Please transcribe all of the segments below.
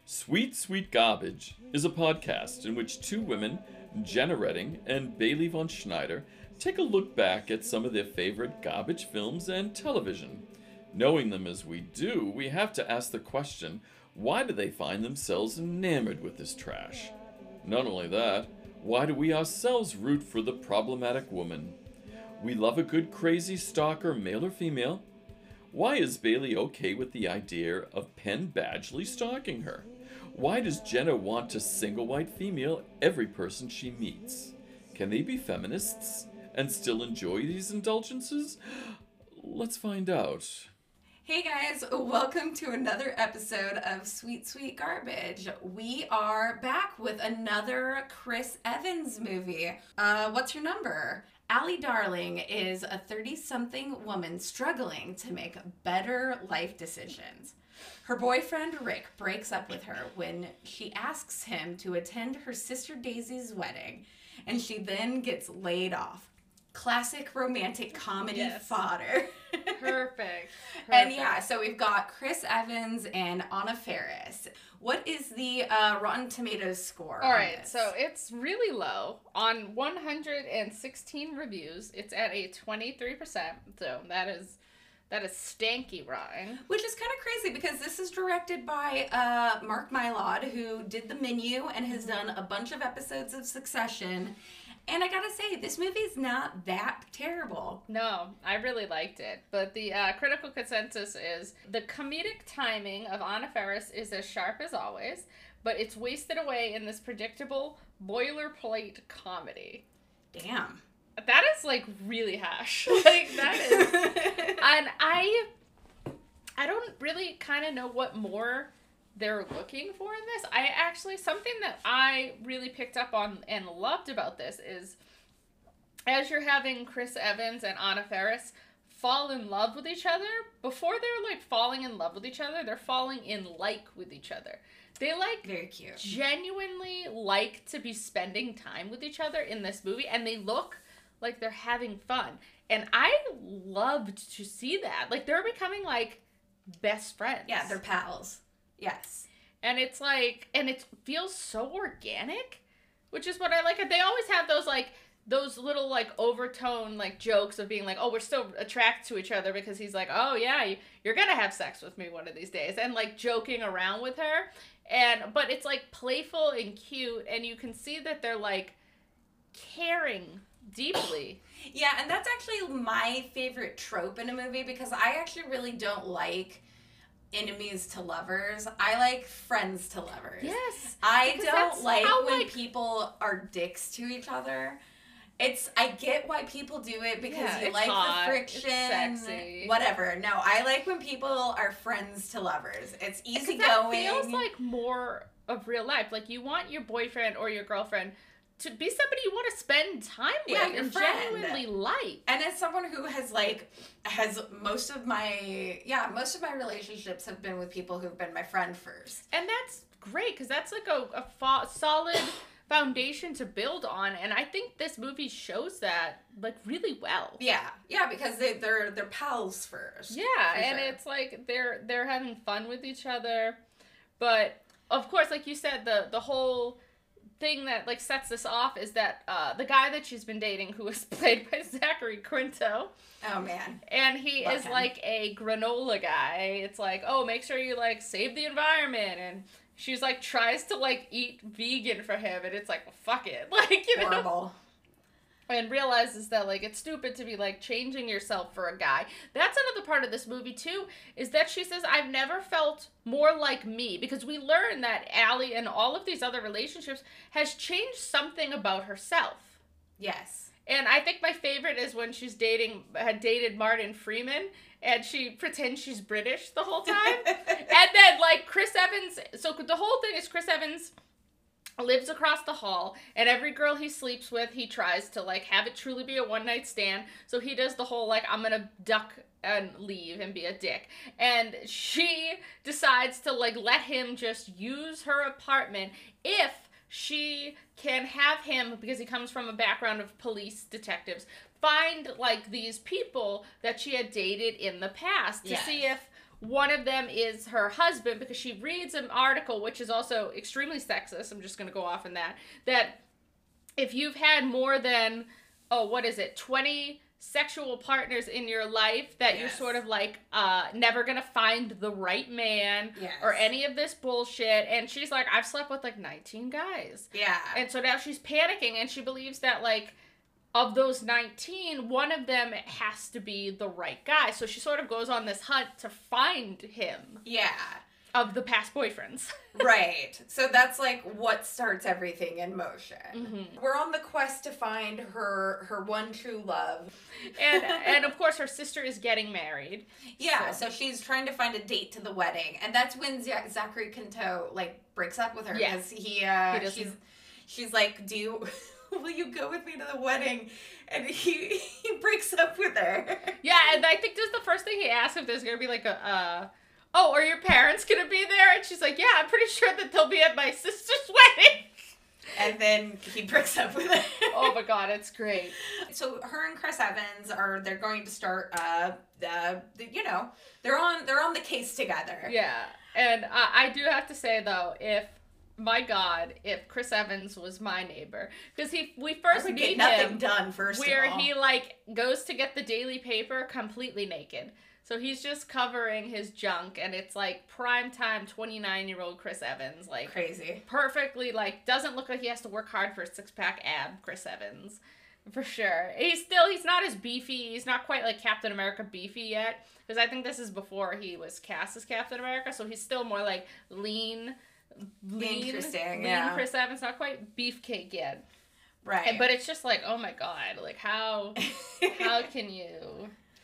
Sweet Sweet Garbage is a podcast in which two women, Jenna Redding and Bailey von Schneider, take a look back at some of their favorite garbage films and television. Knowing them as we do, we have to ask the question, why do they find themselves enamored with this trash? Not only that, why do we ourselves root for the problematic woman? We love a good crazy stalker, male or female. Why is Bailey okay with the idea of Penn Badgley stalking her? Why does Jenna want to single white female every person she meets? Can they be feminists and still enjoy these indulgences? Let's find out. Hey guys, welcome to another episode of Sweet Sweet Garbage. We are back with another Chris Evans movie. What's your number? Allie Darling is a 30-something woman struggling to make better life decisions. Her boyfriend Rick breaks up with her when she asks him to attend her sister Daisy's wedding, and she then gets laid off. Classic romantic comedy fodder. Perfect. And yeah, so we've got Chris Evans and Anna Faris. What is the Rotten Tomatoes score? All right, so it's really low. On 116 reviews, it's at a 23%. So that is stanky rotten. Which is kind of crazy because this is directed by Mark Mylod, who did The Menu and has done a bunch of episodes of Succession. And I gotta say, this movie's not that terrible. No, I really liked it. But the critical consensus is the comedic timing of Anna Faris is as sharp as always, but it's wasted away in this predictable boilerplate comedy. Damn. That is, like, really harsh. Like, that is... And I don't really kind of know what more they're looking for in this. Something that I really picked up on and loved about this is, as you're having Chris Evans and Anna Faris fall in love with each other, before they're, like, falling in love with each other, they're falling in like with each other. They, like, very cute, genuinely like to be spending time with each other in this movie, and they look like they're having fun. And I loved to see that. Like, they're becoming, like, best friends. Yeah, they're pals. Yes. And it's like, and it feels so organic, which is what I like. They always have those little, like, overtone, like, jokes of being like, oh, we're still attracted to each other because he's like, oh, yeah, you're gonna have sex with me one of these days. And, like, joking around with her. But it's, like, playful and cute, and you can see that they're, like, caring deeply. Yeah, and that's actually my favorite trope in a movie because I actually really don't like enemies to lovers. I like friends to lovers. Yes. I don't like when people are dicks to each other. I get why people do it because you like hot, the friction, it's sexy. Whatever. No, I like when people are friends to lovers. It's easygoing. That feels like more of real life. Like, you want your boyfriend or your girlfriend to be somebody you want to spend time with and genuinely like. And as someone who has most of my relationships have been with people who've been my friend first. And that's great because that's like a solid foundation to build on, and I think this movie shows that, like, really well. Yeah, because they're pals first. Yeah, and sure. It's like they're having fun with each other, but of course, like you said, the whole thing that, like, sets this off is that the guy that she's been dating, who is played by Zachary Quinto. Oh man. And he is him. Like a granola guy. It's like, oh, make sure you, like, save the environment, and she's like tries to, like, eat vegan for him, and it's like, well, fuck it. Like, you know. Horrible. And realizes that, like, it's stupid to be, like, changing yourself for a guy. That's another part of this movie, too, is that she says, I've never felt more like me. Because we learn that Allie in all of these other relationships has changed something about herself. Yes. And I think my favorite is when had dated Martin Freeman, and she pretends she's British the whole time. And then, like, Chris Evans, so the whole thing is Chris Evans lives across the hall, and every girl he sleeps with, he tries to, like, have it truly be a one-night stand. So he does the whole, like, I'm gonna duck and leave and be a dick. And she decides to, like, let him just use her apartment if she can have him, because he comes from a background of police detectives, find, like, these people that she had dated in the past to see if one of them is her husband, because she reads an article, which is also extremely sexist. I'm just going to go off on that if you've had more than, 20 sexual partners in your life, that you're sort of like never gonna find the right man or any of this bullshit. And she's like, I've slept with like 19 guys. Yeah. And so now she's panicking, and she believes that like of those 19, one of them has to be the right guy. So she sort of goes on this hunt to find him. Yeah. Of the past boyfriends. Right. So that's like what starts everything in motion. Mm-hmm. We're on the quest to find her one true love. And of course her sister is getting married. Yeah, so she's trying to find a date to the wedding. And that's when Zachary Quinto like breaks up with her, because she's like, will you go with me to the wedding? And he breaks up with her. Yeah, and I think just the first thing he asks if there's gonna be like are your parents gonna be there? And she's like, yeah, I'm pretty sure that they'll be at my sister's wedding. And then he breaks up with her. Oh my god, it's great. So her and Chris Evans they're going to start they're on the case together. Yeah. And I do have to say though, if Chris Evans was my neighbor, because we first meet him, nothing done first where of all. he like goes to get the daily paper completely naked. So he's just covering his junk, and it's like primetime 29-year-old Chris Evans, like crazy, perfectly, like doesn't look like he has to work hard for a 6-pack ab. Chris Evans, for sure. He's not as beefy. He's not quite like Captain America beefy yet, because I think this is before he was cast as Captain America. So he's still more like lean. Interesting, lean Chris Evans, not quite beefcake yet. Right. But it's just like, oh my god, like how can you?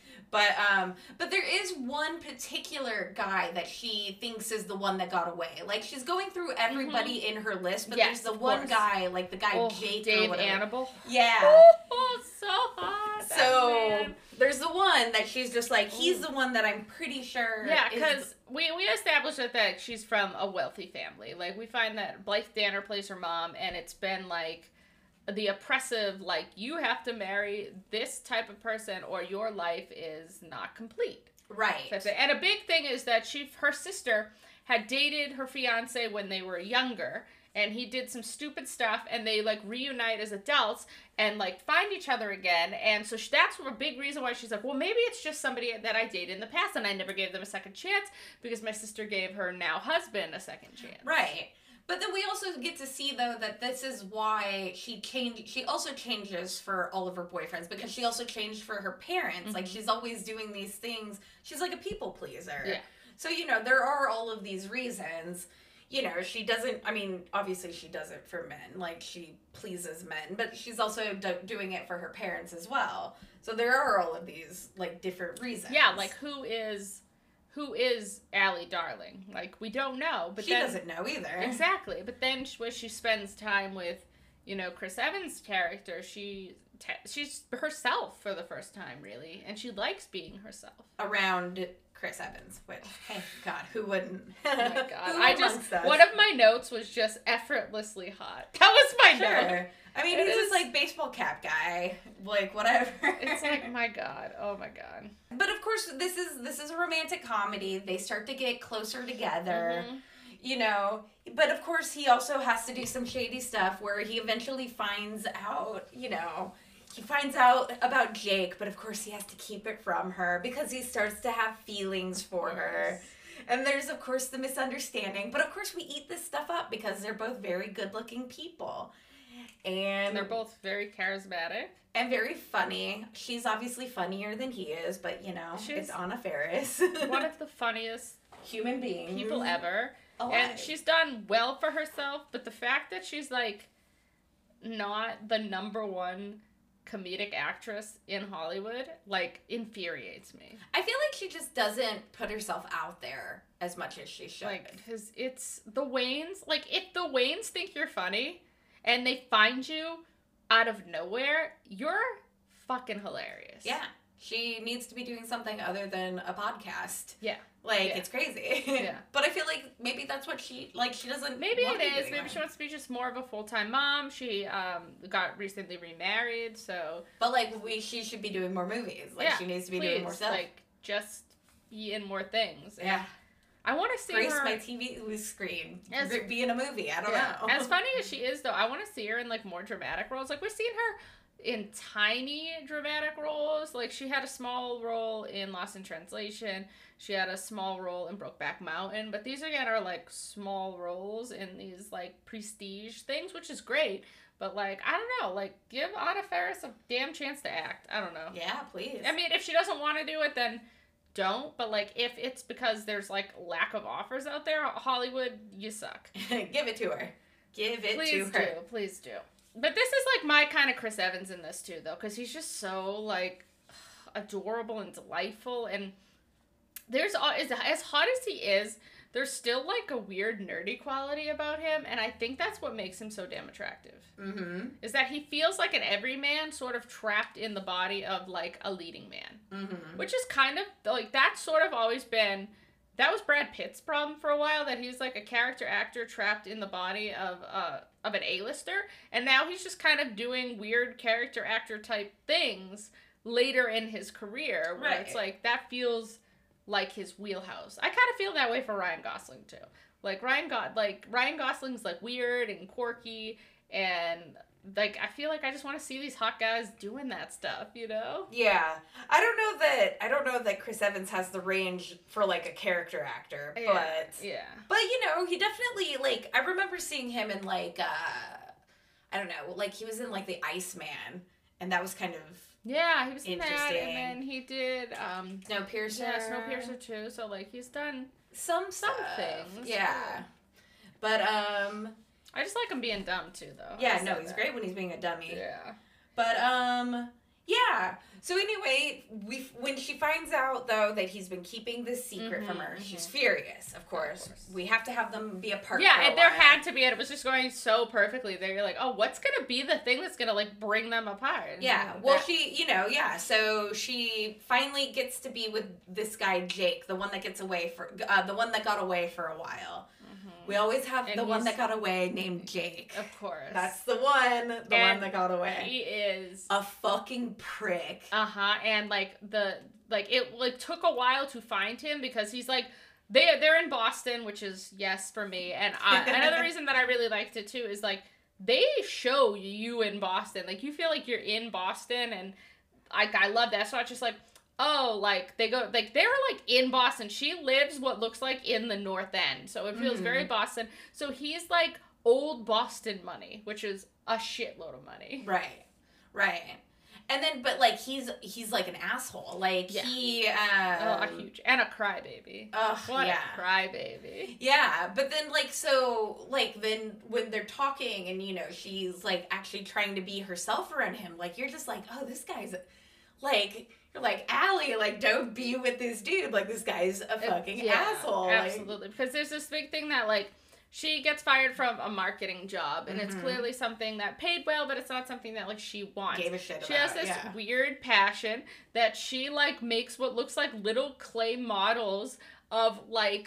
But there is one particular guy that she thinks is the one that got away. Like, she's going through everybody in her list, but there's the one guy, like the guy Jake Dave or whatever. Annable. Yeah. Oh, so hot. So there's the one that she's just like, he's the one that I'm pretty sure. Yeah, because we established that she's from a wealthy family. Like, we find that Blythe Danner plays her mom, and it's been like the oppressive, like, you have to marry this type of person or your life is not complete. Right. And a big thing is that her sister had dated her fiance when they were younger, and he did some stupid stuff, and they like reunite as adults and like find each other again. And so that's a big reason why she's like, well, maybe it's just somebody that I dated in the past and I never gave them a second chance because my sister gave her now husband a second chance. Right. But then we also get to see, though, that this is why she also changes for all of her boyfriends, because she also changed for her parents. Mm-hmm. Like, she's always doing these things. She's like a people pleaser. Yeah. So, there are all of these reasons. She doesn't, obviously she does it for men. Like, she pleases men. But she's also doing it for her parents as well. So there are all of these, like, different reasons. Yeah, like, who is Allie Darling? Like, we don't know. But she doesn't know either. Exactly. But then when she spends time with, Chris Evans' character, she's herself for the first time, really. And she likes being herself. Around Chris Evans, which, hey, God, who wouldn't? Oh, my God. One of my notes was just effortlessly hot. That was my note. He's just like baseball cap guy, like whatever. It's like, my God, oh my God. But of course, this is a romantic comedy. They start to get closer together, But of course, he also has to do some shady stuff where he eventually finds out, He finds out about Jake, but of course he has to keep it from her because he starts to have feelings for her. And there's, of course, the misunderstanding. But of course, we eat this stuff up because they're both very good-looking people. And they're both very charismatic. And very funny. She's obviously funnier than he is, but, it's Anna Faris. One of the funniest human beings. People ever. Alive. And she's done well for herself, but the fact that she's, like, not the number one comedic actress in Hollywood, like, infuriates me. I feel like she just doesn't put herself out there as much as she should. Like, because it's the Wayans. Like, if the Wayans think you're funny and they find you out of nowhere, you're fucking hilarious. Yeah. She needs to be doing something other than a podcast. Yeah. It's crazy. Yeah. But I feel like maybe that's what she doesn't. Maybe it is. Maybe she wants to be just more of a full-time mom. She got recently remarried, so. But she should be doing more movies. She needs to be doing more stuff. Like, just be in more things. Yeah. I want to see Grace her. my TV screen. Be in a movie. I don't know. As funny as she is, though, I want to see her in like more dramatic roles. Like we've seen her in tiny dramatic roles. Like she had a small role in Lost in Translation. She had a small role in Brokeback Mountain. But these again are like small roles in these like prestige things, which is great. But like I don't know, like give Anna Faris a damn chance to act. I don't know. Yeah, please. I mean, if she doesn't want to do it, then don't. But like if it's because there's like lack of offers out there, Hollywood, you suck. Give it to her. Give it Please to her. Please do. But this is like my kind of Chris Evans in this too, though, because he's just so like adorable and delightful. And there's as hot as he is, there's still like a weird nerdy quality about him, and I think that's what makes him so damn attractive. Mm-hmm. Is that he feels like an everyman, sort of trapped in the body of like a leading man, Mm-hmm. which is kind of like that's sort of always been. That was Brad Pitt's problem for a while, that he's like a character actor trapped in the body of an A-lister, and now he's just kind of doing weird character actor type things later in his career, where it's like that feels like his wheelhouse. I kind of feel that way for Ryan Gosling too. Like Ryan Gosling's like weird and quirky, and like I feel like I just want to see these hot guys doing that stuff, you know? Yeah. I don't know that Chris Evans has the range for like a character actor, but But you know, he definitely like I remember seeing him in like I don't know, like he was in like The Iceman, and that was kind of he was in that, interesting. and then he did Snowpiercer. Yeah, Snowpiercer too. So like he's done some things. Yeah. But I just like him being dumb too, though. yeah, no, he's great when he's being a dummy. Yeah. But yeah. So anyway, when she finds out though that he's been keeping this secret from her, she's furious. Of course, we have to have them be apart. Yeah, for a and there while. had to be, and it was just going so perfectly that you're like, oh, what's gonna be the thing that's gonna like bring them apart? Yeah. Well, so she finally gets to be with this guy Jake, the one that got away for a while. We always have the one that got away named Jake. Of course. That's the one that got away. He is a fucking prick. And it took a while to find him because he's like they're in Boston, which is yes for me. And another reason that I really liked it too is like they show you in Boston. Like you feel like you're in Boston, and I love that. So it's just like, oh, like they go like they're like in Boston. She lives what looks like in the North End, so it feels very Boston. So he's like old Boston money, which is a shitload of money. Right. And then, but like he's like an asshole. Like he a huge and a crybaby. What a crybaby. Yeah, but then then when they're talking and you know she's like actually trying to be herself around him, like you're just like, oh, this guy's like. You're like, Allie, like, don't be with this dude. Like, this guy's a fucking asshole. Absolutely. Because there's this big thing that, like, she gets fired from a marketing job, and it's clearly something that paid well, but it's not something that, like, she wants. Gave a shit about. She has this weird passion that she, like, makes what looks like little clay models of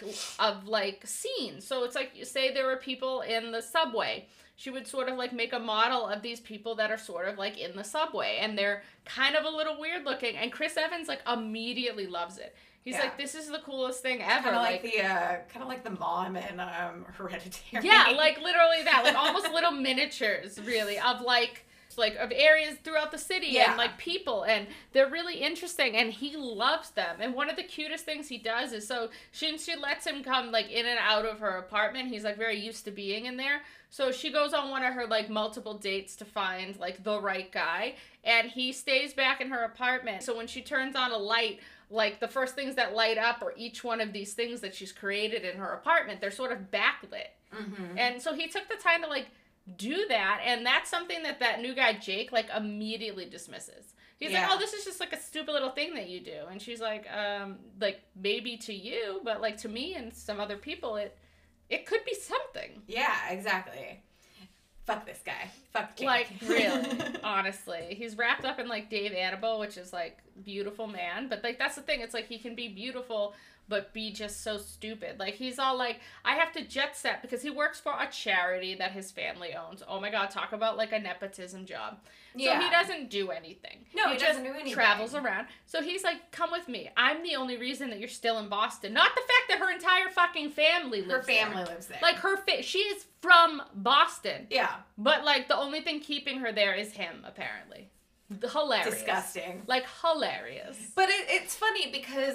scenes. So it's like, say there were people in the subway. She would sort of like make a model of these people that are sort of like in the subway, and they're kind of a little weird looking, and Chris Evans like immediately loves it. He's like, this is the coolest thing ever. Kind of like the mom in Hereditary. Yeah, like literally that, like almost little miniatures really of of areas throughout the city and like people, and they're really interesting, and he loves them. And one of the cutest things he does is she lets him come like in and out of her apartment. He's like very used to being in there. So she goes on one of her like multiple dates to find like the right guy, and he stays back in her apartment. So when she turns on a light, like the first things that light up are each one of these things that she's created in her apartment. They're sort of backlit. And so he took the time to like do that, and that's something that new guy Jake like immediately dismisses. He's like, oh, this is just like a stupid little thing that you do. And she's like maybe to you, but like to me and some other people it could be something. Yeah, exactly. Fuck this guy. Fuck Jake. Like, really, honestly. He's wrapped up in, like, Dave Annabelle, which is, like, beautiful man, but like that's the thing. It's like he can be beautiful but be just so stupid. Like he's all like, I have to jet set because he works for a charity that his family owns. Oh my god, talk about like a nepotism job. Yeah. So he doesn't do anything. No, he just doesn't do anything. Travels around. So he's like, come with me. I'm the only reason that you're still in Boston. Not the fact that her entire fucking family lives there. Her family lives there. Like she is from Boston. Yeah. But like the only thing keeping her there is him, apparently. Hilarious. Disgusting. Like hilarious. But it's funny because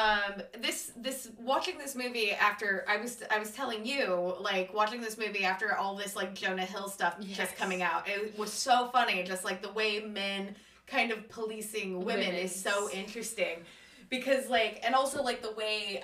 this watching this movie after I was telling you, like, watching this movie after all this like Jonah Hill stuff just coming out, it was so funny. Just like the way men kind of policing women is so interesting, because like, and also like the way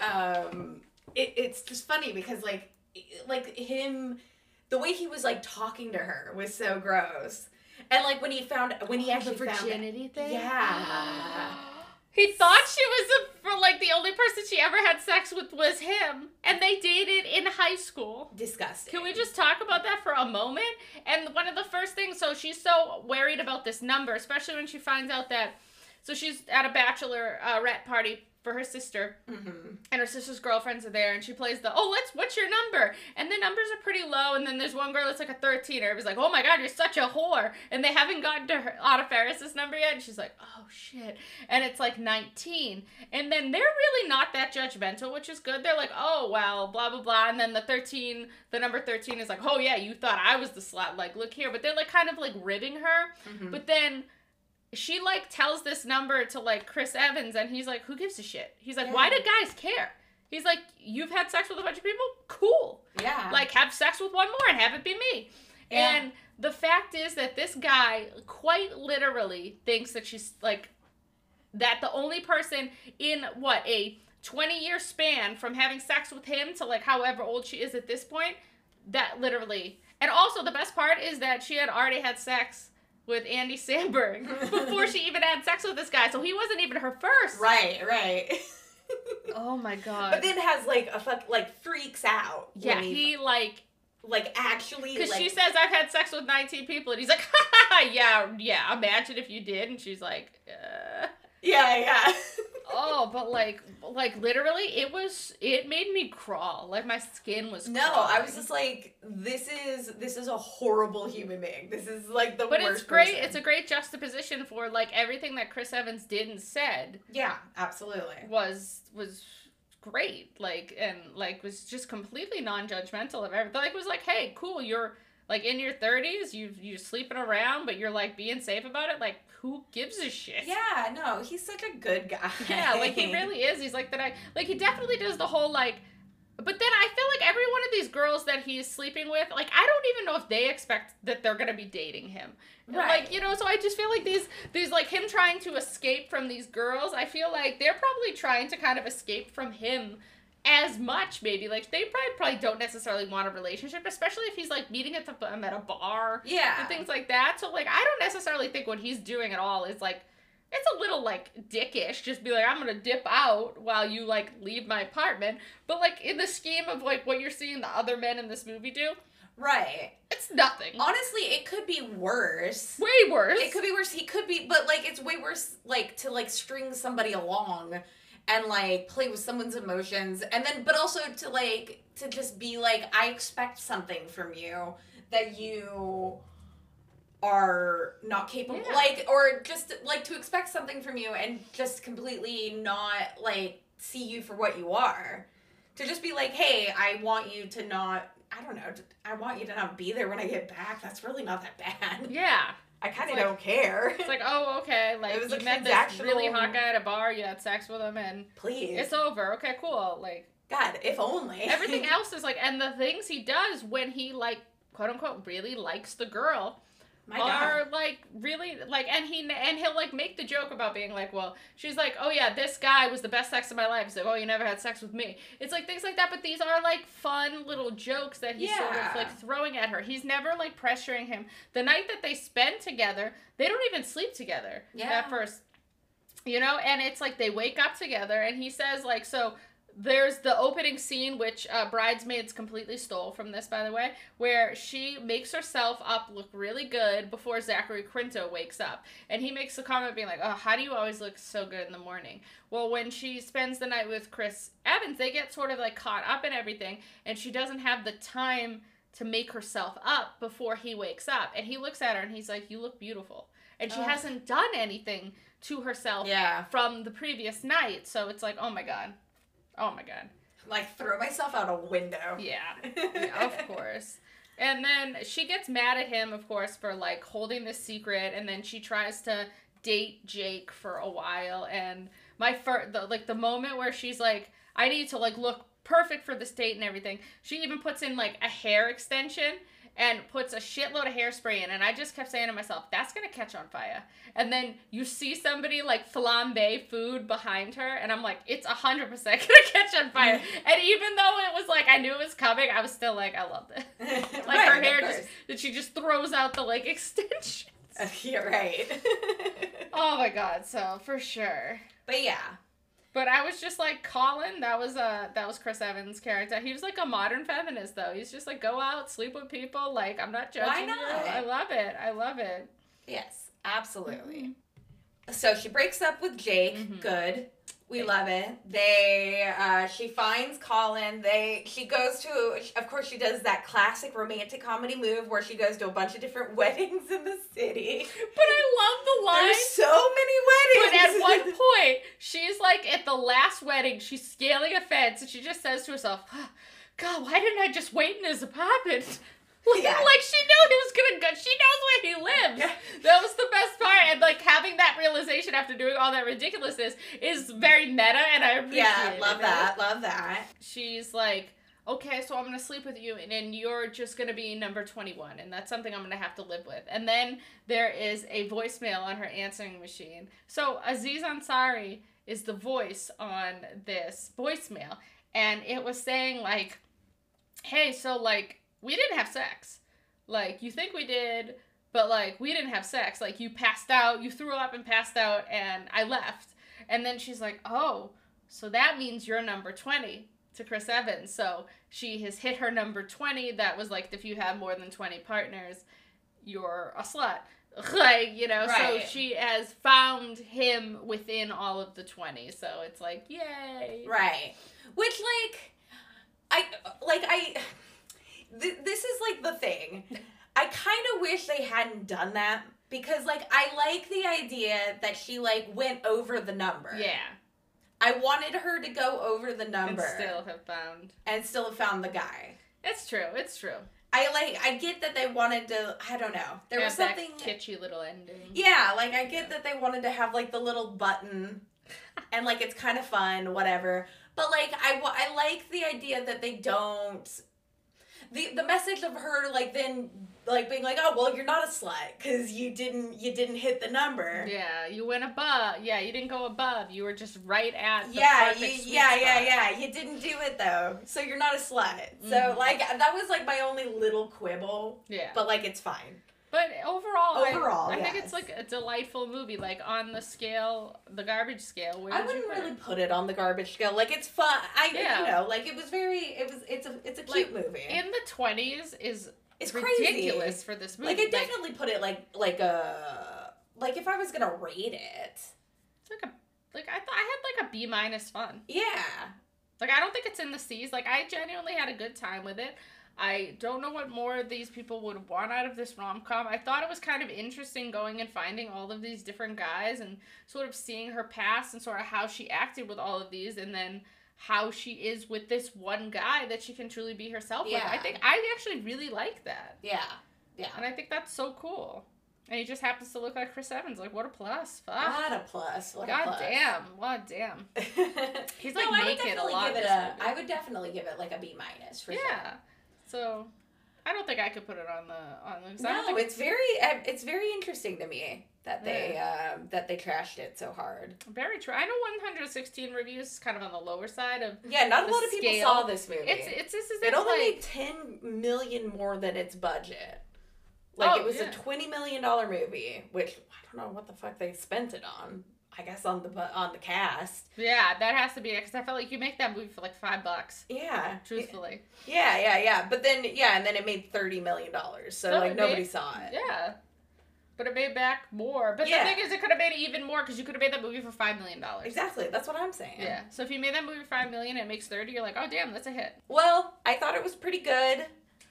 it's just funny because like him, the way he was like talking to her was so gross. And like when he actually the virginity thing? Yeah. He thought she was like the only person she ever had sex with was him, and they dated in high school. Disgusting. Can we just talk about that for a moment? And one of the first things, so she's so worried about this number, especially when she finds out that, so she's at a bachelorette party for her sister, and her sister's girlfriends are there, and she plays what's your number? And the numbers are pretty low, and then there's one girl that's like a 13er. Everybody's like, oh my god, you're such a whore. And they haven't gotten to Anna Faris's number yet, and she's like, oh shit. And it's like 19. And then they're really not that judgmental, which is good. They're like, oh well, blah blah blah. And then the number 13 is like, oh yeah, you thought I was the slut, like look here. But they're like kind of like ribbing her. But then she like tells this number to like Chris Evans, and he's like, who gives a shit? He's like, why do guys care? He's like, you've had sex with a bunch of people? Cool. Yeah. Like, have sex with one more and have it be me. Yeah. And the fact is that this guy quite literally thinks that she's like, that the only person in a 20-year span from having sex with him to like however old she is at this point, that literally. And also the best part is that she had already had sex with Andy Samberg before she even had sex with this guy, so he wasn't even her first. Right. Oh my god. But then has like freaks out. Yeah, he like actually, because she says I've had sex with 19 people, and he's like, ha ha ha, yeah. Imagine if you did, and she's like, yeah. Oh, but like literally, it made me crawl. Like my skin was crawling. I was just like, this is a horrible human being. This is like the worst. But it's great. Person. It's a great juxtaposition for like everything that Chris Evans did and said. Yeah, absolutely. Was great. Like, and like was just completely non-judgmental of everything. Like was like, hey, cool, you're like in your 30s, you're sleeping around, but you're like being safe about it. Like, who gives a shit? Yeah, no, he's such a good guy. Yeah, like he really is. He's like that. He definitely does the whole like. But then I feel like every one of these girls that he's sleeping with, like I don't even know if they expect that they're gonna be dating him. Right. Like, you know, so I just feel like these like him trying to escape from these girls. I feel like they're probably trying to kind of escape from him as much, maybe. Like they probably don't necessarily want a relationship, especially if he's like meeting them at a bar, and things like that. So like I don't necessarily think what he's doing at all is like, it's a little like dickish, just be like, I'm gonna dip out while you like leave my apartment. But like in the scheme of like what you're seeing the other men in this movie do, right, it's nothing. Honestly, it could be worse. Way worse. It could be worse. He could be, but like it's way worse like to like string somebody along and like play with someone's emotions, and then but also to just be like, I expect something from you that you are not capable, like, or just like to expect something from you and just completely not like see you for what you are. To just be like, hey, I want you to not, I don't know, I want you to not be there when I get back. That's really not that bad. Yeah. I kind of don't care. It's like, oh, okay. Like, it was you met this really hot guy at a bar, you had sex with him, and please, it's over. Okay, cool. Like, God, if only. Everything else is like, and the things he does when he like, quote unquote, really likes the girl. Are like really like, and he'll like make the joke about being like, well, she's like, oh yeah, this guy was the best sex of my life. He's like, oh, you never had sex with me. It's like things like that, but these are like fun little jokes that he's sort of like throwing at her. He's never like pressuring him. The night that they spend together, they don't even sleep together at first, you know. And it's like they wake up together, and he says like, so there's the opening scene, which Bridesmaids completely stole from this, by the way, where she makes herself up look really good before Zachary Quinto wakes up. And he makes a comment being like, oh, how do you always look so good in the morning? Well, when she spends the night with Chris Evans, they get sort of like caught up in everything, and she doesn't have the time to make herself up before he wakes up. And he looks at her and he's like, you look beautiful. And she hasn't done anything to herself from the previous night. So it's like, oh my God. Oh my God. Like, throw myself out a window. Yeah, of course. And then she gets mad at him, of course, for, like, holding this secret. And then she tries to date Jake for a while. And the moment where she's like, I need to, like, look perfect for this date and everything. She even puts in, like, a hair extension and puts a shitload of hairspray in. And I just kept saying to myself, that's going to catch on fire. And then you see somebody, like, flambe food behind her. And I'm like, it's 100% going to catch on fire. And even though it was like, I knew it was coming, I was still like, I loved it. Like, right, her hair she just throws out the, like, extensions. You're right. Oh, my God. So, for sure. But, yeah. But I was just like, Colin, that was Chris Evans' character. He was like a modern feminist, though. He's just like, go out, sleep with people. Like, I'm not judging you. I love it. I love it. Yes, absolutely. Mm-hmm. So she breaks up with Jake. Mm-hmm. Good. We love it. She finds Colin. She goes to, of course, she does that classic romantic comedy move where she goes to a bunch of different weddings in the city. But I love the line. There's so many weddings. But at one point, she's like at the last wedding, she's scaling a fence, and she just says to herself, oh, God, why didn't I just wait in his apartment? Like, yeah. Like, she knew he was gonna go. She knows where he lives. Yeah. That was the best part. And, like, having that realization after doing all that ridiculousness is very meta, and I appreciate it. Yeah, love that. Love that. She's like, okay, so I'm gonna sleep with you, and then you're just gonna be number 21, and that's something I'm gonna have to live with. And then there is a voicemail on her answering machine. So Aziz Ansari is the voice on this voicemail, and it was saying, like, hey, so, like, we didn't have sex. Like, you think we did, but, like, we didn't have sex. Like, you passed out, you threw up and passed out, and I left. And then she's like, oh, so that means you're number 20 to Chris Evans. So she has hit her number 20. That was, like, if you have more than 20 partners, you're a slut. Like, you know, right. So she has found him within all of the 20. So it's like, yay. Right. Which, this is, like, the thing. I kind of wish they hadn't done that because, like, I like the idea that she, like, went over the number. Yeah. I wanted her to go over the number. And still have found the guy. It's true. It's true. I get that they wanted to, I don't know. There was something. That kitschy little ending. Yeah, like, I get that they wanted to have, like, the little button and, like, it's kind of fun, whatever. But, like, I like the idea that they don't. The message of her, like, then, like, being like, oh, well, you're not a slut because you didn't hit the number. Yeah, you went above. Yeah, you didn't go above. You were just right at the perfect sweet spot. Yeah. You didn't do it, though. So you're not a slut. Mm-hmm. So, like, that was, like, my only little quibble. Yeah. But, like, it's fine. But overall, I yes. think it's, like, a delightful movie. Like, on the scale, the garbage scale. I wouldn't really put it on the garbage scale. Like, it's fun. You know, like, it's a cute movie. In the 20s it's ridiculous for this movie. Like, I definitely put it, like if I was gonna rate it. It's like I thought I had, like, a B- fun. Yeah. Like, I don't think it's in the C's. Like, I genuinely had a good time with it. I don't know what more these people would want out of this rom-com. I thought it was kind of interesting going and finding all of these different guys and sort of seeing her past and sort of how she acted with all of these and then how she is with this one guy that she can truly be herself with. I think I actually really like that. Yeah. Yeah. And I think that's so cool. And he just happens to look like Chris Evans. Like, what a plus. Fuck. What a plus. God damn. He's, like, naked a lot. I would definitely give it, like, a B- for sure. Yeah. So, I don't think I could put it on the. No, it's very interesting to me that they trashed it so hard. Very true. I know 116 reviews is kind of on the lower side of. Yeah, not a lot of people saw this movie. It only made $10 million more than its budget. Like, it was a $20 million movie, which I don't know what the fuck they spent it on. I guess on the cast. Yeah, that has to be it, because I felt like you make that movie for like $5. Yeah. Truthfully. Yeah. But then, and then it made $30 million. So, like, nobody saw it. Yeah. But it made back more. But the thing is, it could have made it even more, because you could have made that movie for $5 million. Exactly. That's what I'm saying. Yeah. So if you made that movie for $5 million and it makes 30, you're like, oh, damn, that's a hit. Well, I thought it was pretty good.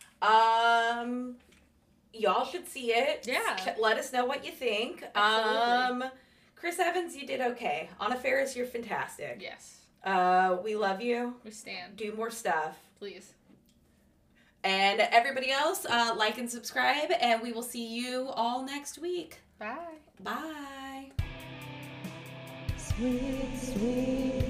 Y'all should see it. Yeah. Let us know what you think. Absolutely. Chris Evans, you did okay. Anna Faris, you're fantastic. Yes. We love you. We stand. Do more stuff. Please. And everybody else, like and subscribe, and we will see you all next week. Bye. Bye. Sweet, sweet